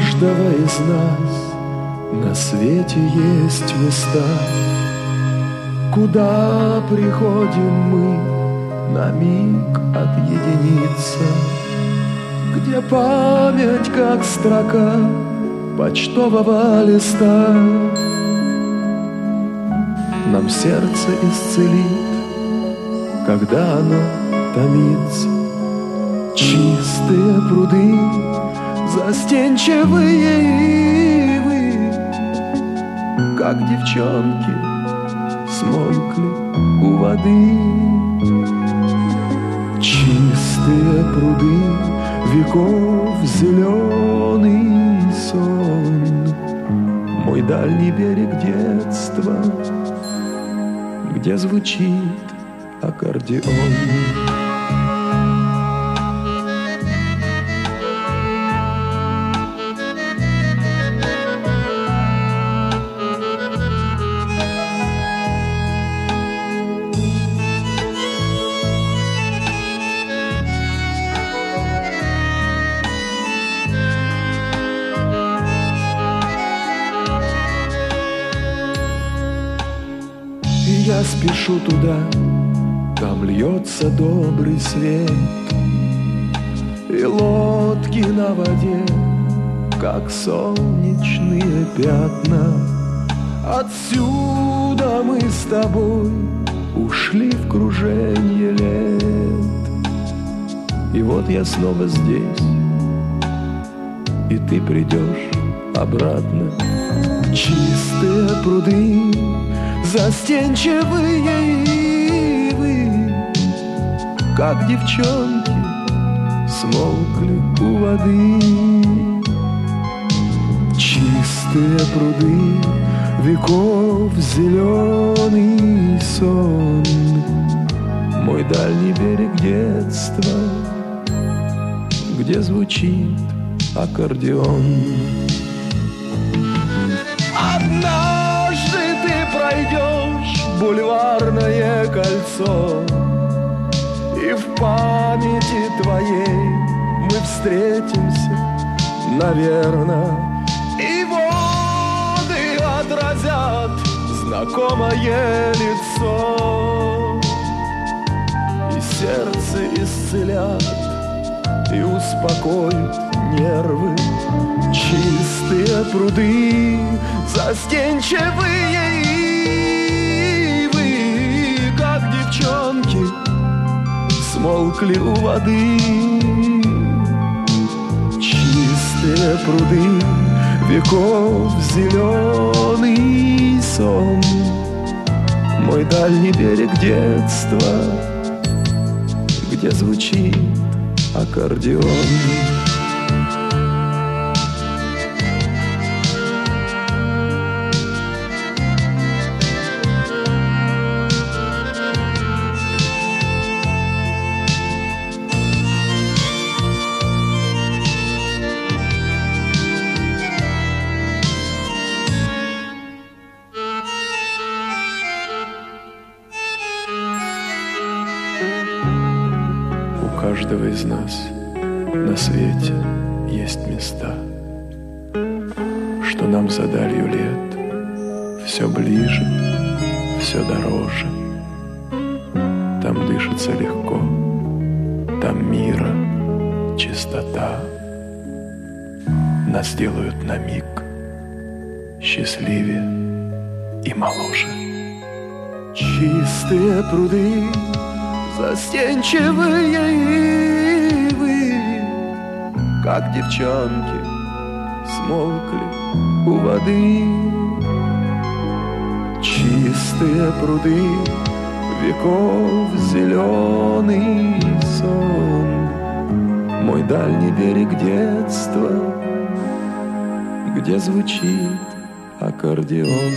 каждого из нас на свете есть места, куда приходим мы на миг отъединиться, где память, как строка почтового листа, нам сердце исцелит, когда оно томится. Чистые пруды, застенчивые ивы, как девчонки, смолкли у воды. Чистые пруды, веков зеленый сон, мой дальний берег детства, где звучит аккордеон. Я спешу туда, там льется добрый свет, и лодки на воде, как солнечные пятна. Отсюда мы с тобой ушли в круженье лет, и вот я снова здесь, и ты придешь обратно. Чистые пруды, застенчивые ивы, как девчонки, смолкли у воды. Чистые пруды, веков зеленый сон, мой дальний берег детства, где звучит аккордеон. Однажды ты пройдешь бульварное кольцо, и в памяти твоей мы встретимся, наверно, и воды отразят знакомое лицо, и сердце исцелят, и успокоят нервы. Чистые пруды, застенчивые ивы, как девчонки, смолкли у воды. Чистые пруды, веков зеленый сон, мой дальний берег детства, где звучит аккордеон. У каждого из нас на свете есть места, что нам за далью лет все ближе, все дороже. Там дышится легко, там мира чистота. Нас делают на миг счастливее и моложе. Чистые пруды, застенчивые ивы, как девчонки, смолкли у воды. Чистые пруды, веков зеленый сон, мой дальний берег детства, где звучит аккордеон.